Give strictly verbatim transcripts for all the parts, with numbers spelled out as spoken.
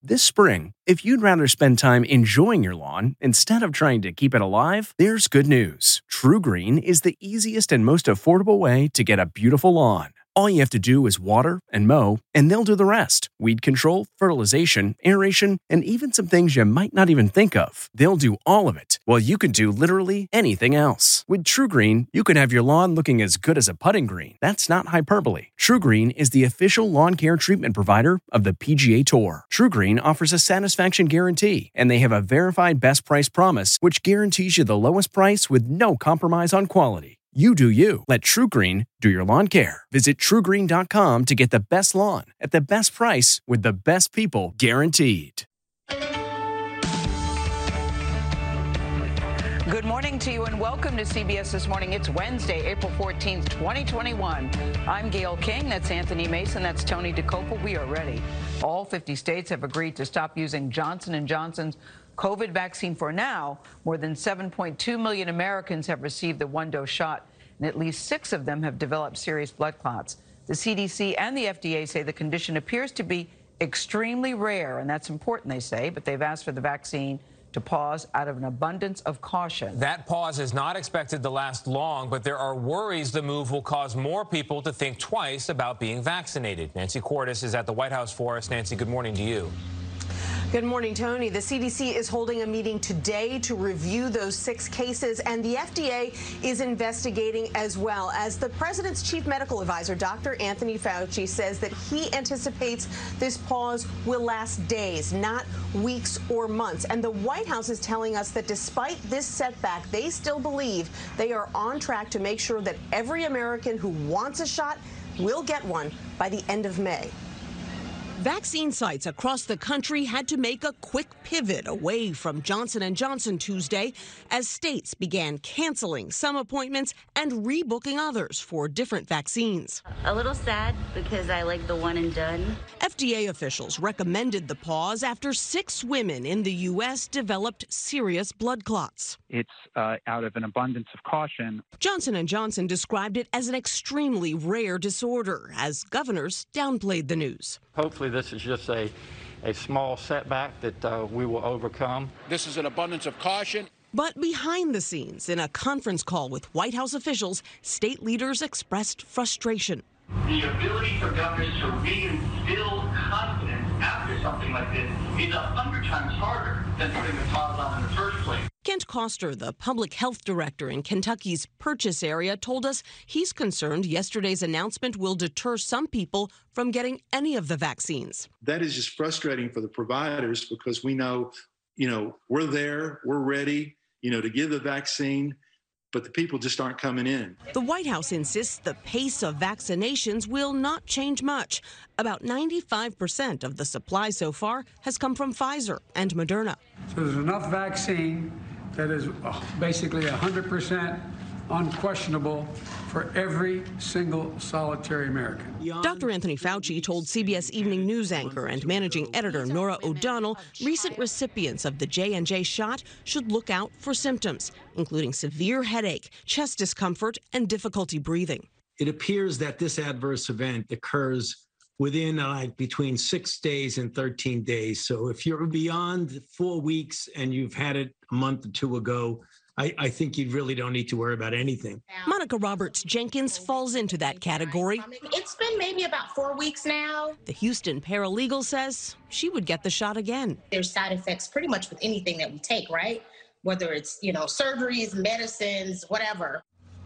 This spring, if you'd rather spend time enjoying your lawn instead of trying to keep it alive, there's good news. TruGreen is the easiest and most affordable way to get a beautiful lawn. All you have to do is water and mow, and they'll do the rest. Weed control, fertilization, aeration, and even some things you might not even think of. They'll do all of it, while you can do literally anything else. With TruGreen, you can have your lawn looking as good as a putting green. That's not hyperbole. TruGreen is the official lawn care treatment provider of the P G A Tour. TruGreen offers a satisfaction guarantee, and they have a verified best price promise, which guarantees you the lowest price with no compromise on quality. You do you. Let TruGreen do your lawn care. Visit True Green dot com to get the best lawn at the best price with the best people guaranteed. Good morning to you and welcome to C B S This Morning. It's Wednesday, April fourteenth, twenty twenty-one. I'm Gail King. That's Anthony Mason. That's Tony DeCopa. We are ready. All fifty states have agreed to stop using Johnson and Johnson's COVID vaccine for now. More than seven point two million Americans have received the one-dose shot, and at least six of them have developed serious blood clots. The C D C and the F D A say the condition appears to be extremely rare, and that's important, they say, but they've asked for the vaccine to pause out of an abundance of caution. That pause is not expected to last long, but there are worries the move will cause more people to think twice about being vaccinated. Nancy Cordes is at the White House for us. Nancy, good morning to you. Good morning, Tony. The C D C is holding a meeting today to review those six cases, and the F D A is investigating as well. As the president's chief medical advisor, Doctor Anthony Fauci, says that he anticipates this pause will last days, not weeks or months. And the White House is telling us that despite this setback, they still believe they are on track to make sure that every American who wants a shot will get one by the end of May. Vaccine sites across the country had to make a quick pivot away from Johnson and Johnson Tuesday as states began canceling some appointments and rebooking others for different vaccines. A little sad because I like the one and done. F D A officials recommended the pause after six women in the U S developed serious blood clots. It's uh, out of an abundance of caution. Johnson and Johnson described it as an extremely rare disorder as governors downplayed the news. Hopefully this is just a, a small setback that uh, we will overcome. This is an abundance of caution. But behind the scenes, in a conference call with White House officials, state leaders expressed frustration. The ability for governors to reinstill confidence after something like this is a hundred times harder than putting the pause on in the first place. Kent Koster, the public health director in Kentucky's Purchase area, told us he's concerned yesterday's announcement will deter some people from getting any of the vaccines. That is just frustrating for the providers because we know, you know, we're there, we're ready, you know, to give the vaccine, but the people just aren't coming in. The White House insists the pace of vaccinations will not change much. About ninety-five percent of the supply so far has come from Pfizer and Moderna. So there's enough vaccine that is basically one hundred percent unquestionable for every single solitary American. Doctor Anthony Fauci told C B S Evening News anchor and managing editor Norah O'Donnell recent recipients of the J and J shot should look out for symptoms, including severe headache, chest discomfort, and difficulty breathing. It appears that this adverse event occurs within uh, between six days and thirteen days. So if you're beyond four weeks and you've had it a month or two ago, I, I think you really don't need to worry about anything. Monica Roberts Jenkins falls into that category. It's been maybe about four weeks now. The Houston paralegal says she would get the shot again. There's side effects pretty much with anything that we take, right? Whether it's, you know, surgeries, medicines, whatever.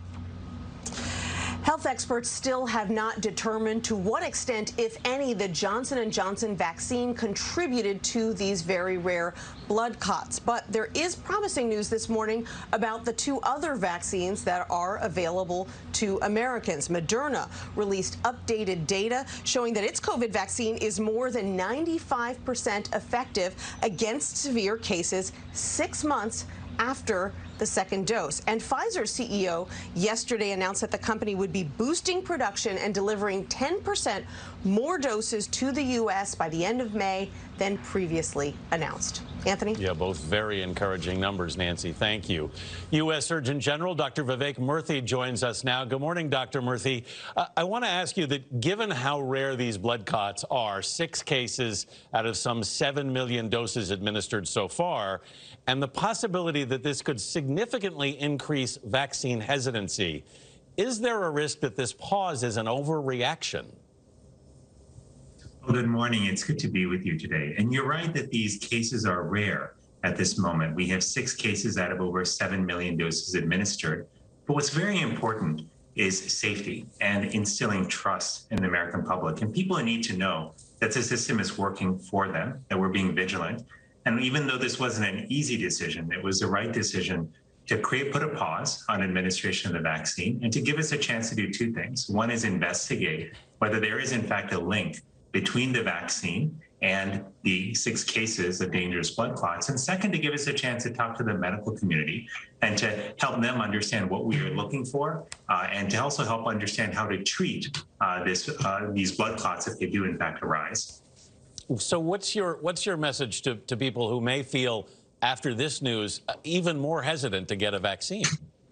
Health experts still have not determined to what extent, if any, the Johnson and Johnson vaccine contributed to these very rare blood clots. But there is promising news this morning about the two other vaccines that are available to Americans. Moderna released updated data showing that its COVID vaccine is more than ninety-five percent effective against severe cases six months after the second dose. And Pfizer's C E O yesterday announced that the company would be boosting production and delivering ten percent more doses to the U S by the end of May than previously announced. Anthony? Yeah, both very encouraging numbers, Nancy. Thank you. U S Surgeon General Doctor Vivek Murthy joins us now. Good morning, Doctor Murthy. Uh, I want to ask you that given how rare these blood clots are, six cases out of some seven million doses administered so far, and the possibility that this could significantly increase vaccine hesitancy, is there a risk that this pause is an overreaction? Well, good morning. It's good to be with you today. And you're right that these cases are rare at this moment. We have six cases out of over seven million doses administered. But what's very important is safety and instilling trust in the American public. And people need to know that the system is working for them, that we're being vigilant. And even though this wasn't an easy decision, it was the right decision to create, put a pause on administration of the vaccine and to give us a chance to do two things. One is investigate whether there is, in fact, a link between the vaccine and the six cases of dangerous blood clots. And second, to give us a chance to talk to the medical community and to help them understand what we are looking for uh, and to also help understand how to treat uh, this, uh, these blood clots if they do, in fact, arise. So what's your, what's your message to, to people who may feel, after this news, uh, even more hesitant to get a vaccine?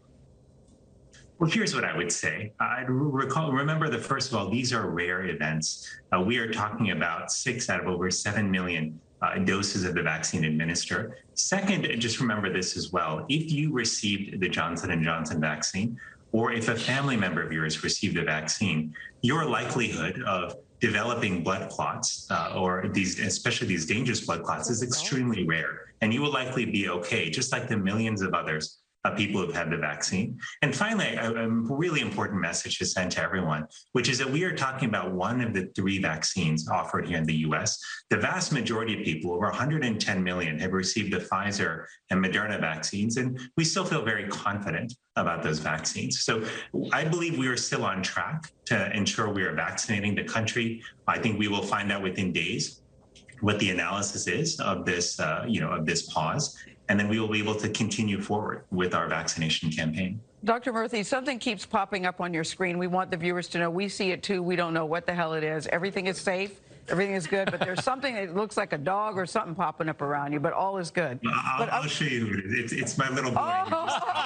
Well, here's what I would say. I'd recall, remember that, first of all, these are rare events. Uh, we are talking about six out of over seven million uh, doses of the vaccine administered. Second, just remember this as well. If you received the Johnson and Johnson vaccine, or if a family member of yours received the vaccine, your likelihood of developing blood clots, uh, or these, especially these dangerous blood clots, is extremely rare. And you will likely be okay, just like the millions of others Uh, people who've had the vaccine. And finally, a, a really important message to send to everyone, which is that we are talking about one of the three vaccines offered here in the U S. The vast majority of people, over one hundred ten million, have received the Pfizer and Moderna vaccines, and we still feel very confident about those vaccines. So I believe we are still on track to ensure we are vaccinating the country. I think we will find out within days what the analysis is of this, uh, you know, of this pause. And then we will be able to continue forward with our vaccination campaign. Doctor Murthy, something keeps popping up on your screen. We want the viewers to know. We see it too. We don't know what the hell it is. Everything is safe. Everything is good. But there's something that looks like a dog or something popping up around you. But all is good. I'll, but I'll show you who it is. It's, it's my little boy. Oh,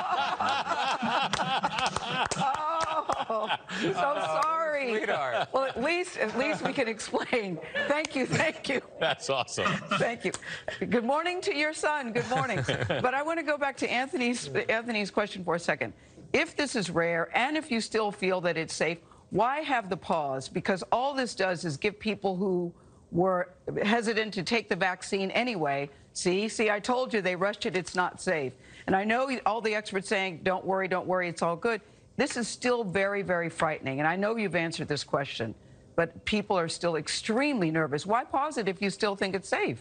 oh so sorry. Sweetheart. Well, at least, at least we can explain. Thank you. Thank you. That's awesome. Thank you. Good morning to your son. Good morning. But I want to go back to Anthony's, Anthony's question for a second. If this is rare and if you still feel that it's safe, why have the pause? Because all this does is give people who were hesitant to take the vaccine anyway. See, see, I told you they rushed it. It's not safe. And I know all the experts saying, don't worry, don't worry, it's all good. This is still very, very frightening. And I know you've answered this question, but people are still extremely nervous. Why pause it if you still think it's safe?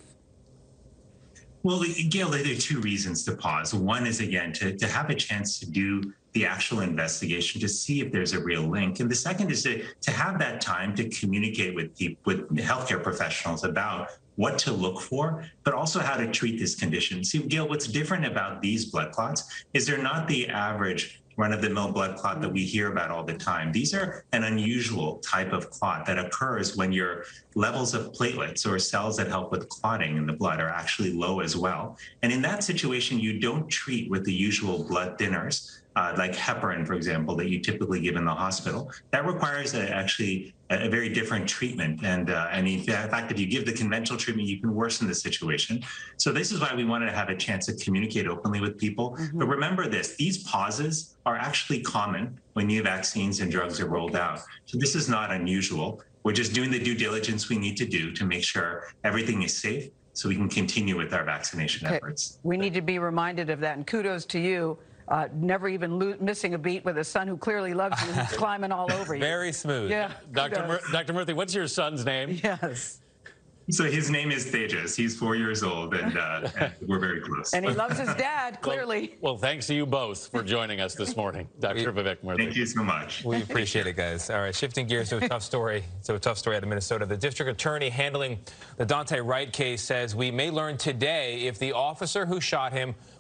Well, Gail, there are two reasons to pause. One is, again, to, to have a chance to do the actual investigation to see if there's a real link. And the second is to, to have that time to communicate with people, with healthcare professionals about what to look for, but also how to treat this condition. See, Gail, what's different about these blood clots is they're not the average run-of-the-mill blood clot that we hear about all the time. These are an unusual type of clot that occurs when your levels of platelets or cells that help with clotting in the blood are actually low as well. And in that situation, you don't treat with the usual blood thinners, uh, like heparin, for example, that you typically give in the hospital. That requires a, actually a, a very different treatment. And, uh, and in fact, if you give the conventional treatment, you can worsen the situation. So this is why we wanted to have a chance to communicate openly with people. Mm-hmm. But remember this, these pauses are actually common when new vaccines and drugs are rolled out. So this is not unusual. We're just doing the due diligence we need to do to make sure everything is safe so we can continue with our vaccination okay. efforts. We need to be reminded of that. And kudos to you. Uh, never even lo missing a beat with a son who clearly loves you and who's climbing all over you. Very smooth. Yeah, Doctor Mur Doctor Murthy, what's your son's name? Yes. So his name is Tejas. He's four years old, and, uh, and we're very close. And he loves his dad, clearly. Well, well, thanks to you both for joining us this morning, Doctor Vivek Murthy. Thank you so much. We appreciate it, guys. All right, shifting gears to a tough story. So a tough story out of Minnesota. The district attorney handling the Daunte Wright case says we may learn today if the officer who shot him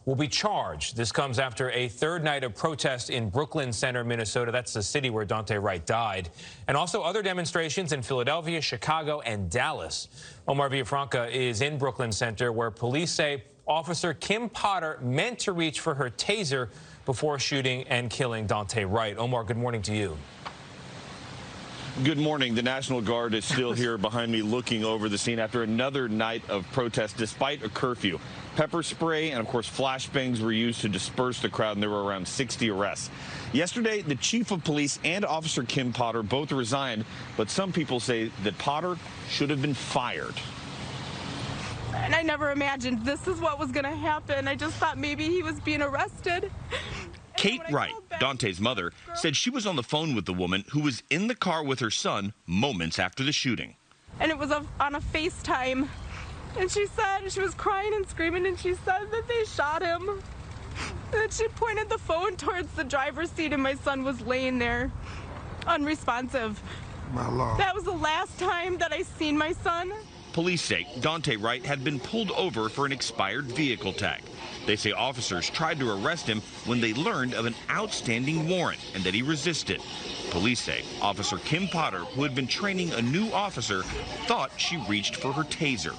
will be charged. This comes after a third night of protest in Brooklyn Center, Minnesota. That's the city where Daunte Wright died. And also other demonstrations in Philadelphia, Chicago, and Dallas. Omar Villafranca is in Brooklyn Center, where police say Officer Kim Potter meant to reach for her taser before shooting and killing Daunte Wright. Omar, good morning to you. Good morning. The National Guard is still here behind me looking over the scene after another night of protest despite a curfew. Pepper spray and, of course, flashbangs were used to disperse the crowd, and there were around sixty arrests. Yesterday, the chief of police and Officer Kim Potter both resigned, but some people say that Potter should have been fired. And I never imagined this is what was going to happen. I just thought maybe he was being arrested. Kate Wright, Daunte's mother, said she was on the phone with the woman who was in the car with her son moments after the shooting. And it was a, on a FaceTime. And she said, she was crying and screaming, and she said that they shot him. And then she pointed the phone towards the driver's seat, and my son was laying there, unresponsive. My Lord. That was the last time that I seen my son. Police say Daunte Wright had been pulled over for an expired vehicle tag. They say officers tried to arrest him when they learned of an outstanding warrant and that he resisted. Police say Officer Kim Potter, who had been training a new officer, thought she reached for her taser.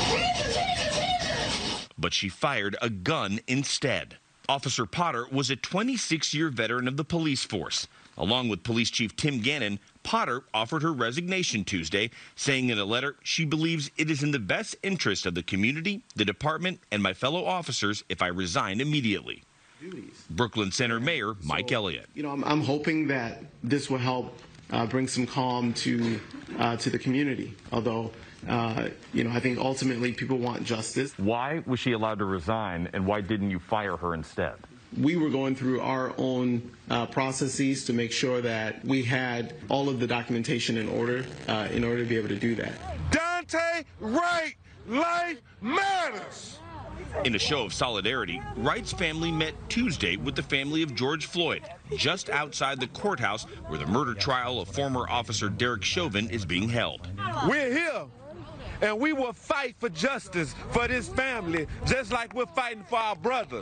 But she fired a gun instead. Officer Potter was a twenty-six year veteran of the police force. Along with Police Chief Tim Gannon, Potter offered her resignation Tuesday, saying in a letter she believes it is in the best interest of the community, the department, and my fellow officers if I resign immediately. Brooklyn Center Mayor Mike so, Elliott. You know, I'm, I'm hoping that this will help uh, bring some calm to uh, to the community. Although, uh, you know, I think ultimately people want justice. Why was she allowed to resign, and why didn't you fire her instead? We were going through our own uh, processes to make sure that we had all of the documentation in order uh, in order to be able to do that. Daunte Wright, life matters. In a show of solidarity, Wright's family met Tuesday with the family of George Floyd, just outside the courthouse where the murder trial of former officer Derek Chauvin is being held. We're here, and we will fight for justice for this family, just like we're fighting for our brother.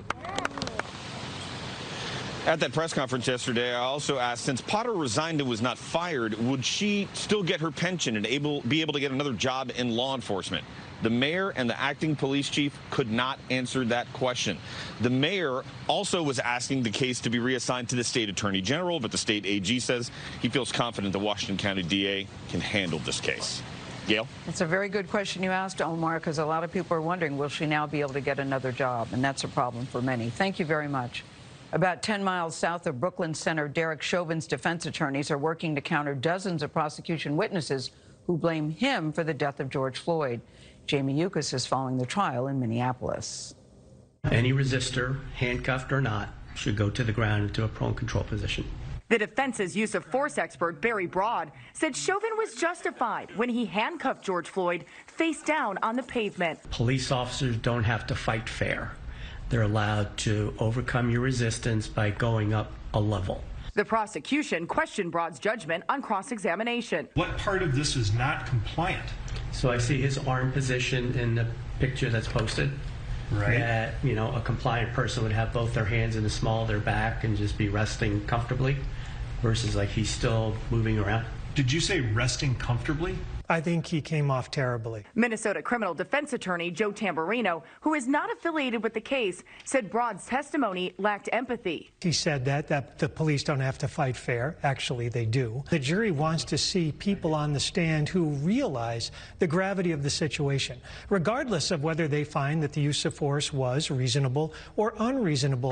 At that press conference yesterday, I also asked, since Potter resigned and was not fired, would she still get her pension and able, be able to get another job in law enforcement? The mayor and the acting police chief could not answer that question. The mayor also was asking the case to be reassigned to the state attorney general, but the state A G says he feels confident the Washington County D A can handle this case. Gail? It's a very good question you asked, Omar, because a lot of people are wondering, will she now be able to get another job? And that's a problem for many. Thank you very much. About ten miles south of Brooklyn Center, Derek Chauvin's defense attorneys are working to counter dozens of prosecution witnesses who blame him for the death of George Floyd. Jamie Yuccas is following the trial in Minneapolis. Any resistor, handcuffed or not, should go to the ground into a prone control position. The defense's use of force expert, Barry Broad, said Chauvin was justified when he handcuffed George Floyd face down on the pavement. Police officers don't have to fight fair. They're allowed to overcome your resistance by going up a level. The prosecution questioned Broad's judgment on cross-examination. What part of this is not compliant? So I see his arm position in the picture that's posted. Right. That, you know, a compliant person would have both their hands in the small of their back and just be resting comfortably, versus like he's still moving around. Did you say resting comfortably? I think he came off terribly. Minnesota criminal defense attorney Joe Tamburino, who is not affiliated with the case, said Broad's testimony lacked empathy. He said that, that the police don't have to fight fair. Actually, they do. The jury wants to see people on the stand who realize the gravity of the situation, regardless of whether they find that the use of force was reasonable or unreasonable.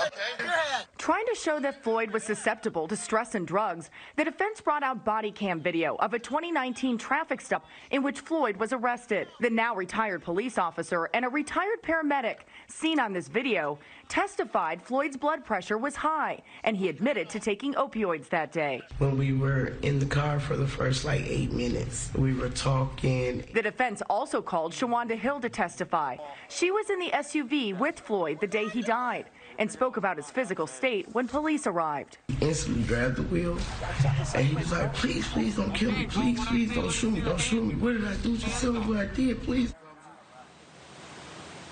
Trying to show that Floyd was susceptible to stress and drugs, the defense brought out body cam video of a twenty nineteen traffic stop in which Floyd was arrested. The now retired police officer and a retired paramedic seen on this video testified Floyd's blood pressure was high, and he admitted to taking opioids that day. When we were in the car for the first like eight minutes, we were talking. The defense also called Shawanda Hill to testify. She was in the S U V with Floyd the day he died and spoke about his physical state when police arrived. He instantly grabbed the wheel, and he was like, please, please don't kill me. Please, please don't shoot me. Don't shoot me. What did I do? Just tell me what I did, please.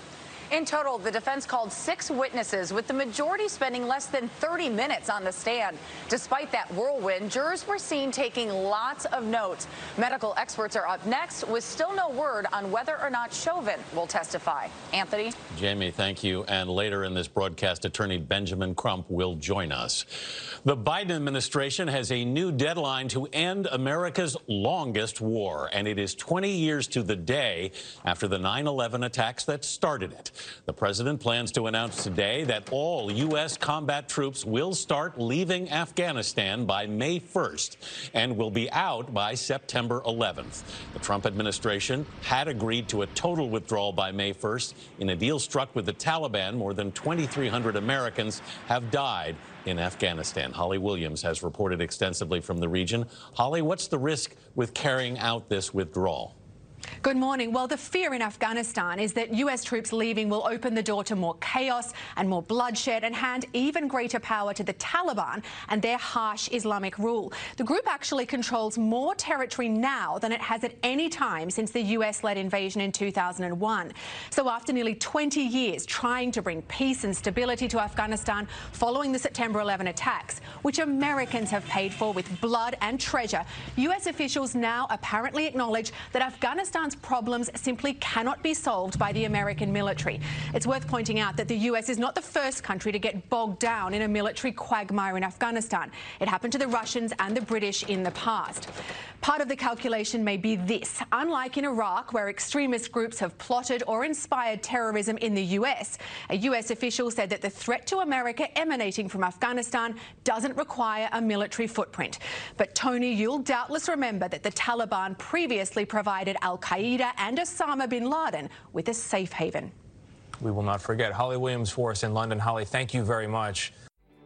In total, the defense called six witnesses, with the majority spending less than thirty minutes on the stand. Despite that whirlwind, jurors were seen taking lots of notes. Medical experts are up next, with still no word on whether or not Chauvin will testify. Anthony? Jamie, thank you. And later in this broadcast, attorney Benjamin Crump will join us. The Biden administration has a new deadline to end America's longest war, and it is twenty years to the day after the nine eleven attacks that started it. The president plans to announce today that all U S combat troops will start leaving Afghanistan by May first and will be out by September eleventh. The Trump administration had agreed to a total withdrawal by May first. In a deal struck with the Taliban, more than twenty-three hundred Americans have died in Afghanistan. Holly Williams has reported extensively from the region. Holly, what's the risk with carrying out this withdrawal? Good morning. Well, the fear in Afghanistan is that U S troops leaving will open the door to more chaos and more bloodshed and hand even greater power to the Taliban and their harsh Islamic rule. The group actually controls more territory now than it has at any time since the U S-led invasion in two thousand one. So after nearly twenty years trying to bring peace and stability to Afghanistan following the September eleven attacks, which Americans have paid for with blood and treasure, U S officials now apparently acknowledge that Afghanistan Afghanistan's problems simply cannot be solved by the American military. It's worth pointing out that the U S is not the first country to get bogged down in a military quagmire in Afghanistan. It happened to the Russians and the British in the past. Part of the calculation may be this. Unlike in Iraq, where extremist groups have plotted or inspired terrorism in the U S, a U S official said that the threat to America emanating from Afghanistan doesn't require a military footprint. But Tony, you'll doubtless remember that the Taliban previously provided Al-Qaeda and Osama bin Laden with a safe haven. We will not forget. Holly Williams for us in London. Holly, thank you very much.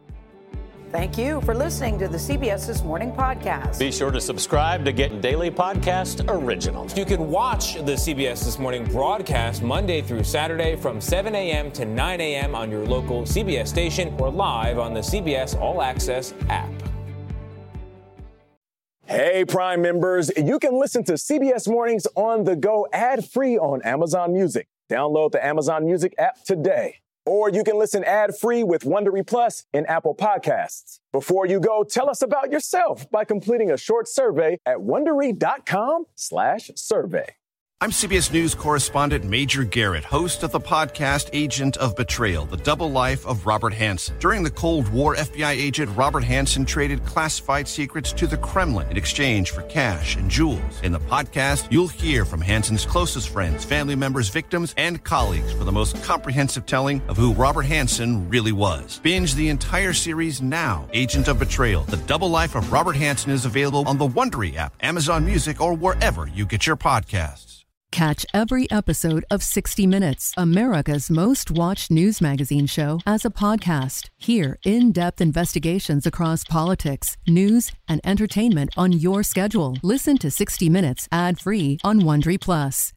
Thank you for listening to the C B S This Morning podcast. Be sure to subscribe to get daily podcast originals. You can watch the C B S This Morning broadcast Monday through Saturday from seven a.m. to nine a.m. on your local C B S station or live on the C B S All Access app. Hey, Prime members, you can listen to C B S Mornings on the go ad-free on Amazon Music. Download the Amazon Music app today. Or you can listen ad-free with Wondery Plus in Apple Podcasts. Before you go, tell us about yourself by completing a short survey at Wondery.com slash survey. I'm C B S News correspondent Major Garrett, host of the podcast Agent of Betrayal, the double life of Robert Hanssen. During the Cold War, F B I agent Robert Hanssen traded classified secrets to the Kremlin in exchange for cash and jewels. In the podcast, you'll hear from Hanssen's closest friends, family members, victims, and colleagues for the most comprehensive telling of who Robert Hanssen really was. Binge the entire series now. Agent of Betrayal, the double life of Robert Hanssen is available on the Wondery app, Amazon Music, or wherever you get your podcasts. Catch every episode of sixty minutes, America's most watched news magazine show, as a podcast. Hear in-depth investigations across politics, news, and entertainment on your schedule. Listen to sixty minutes ad-free on Wondery Plus.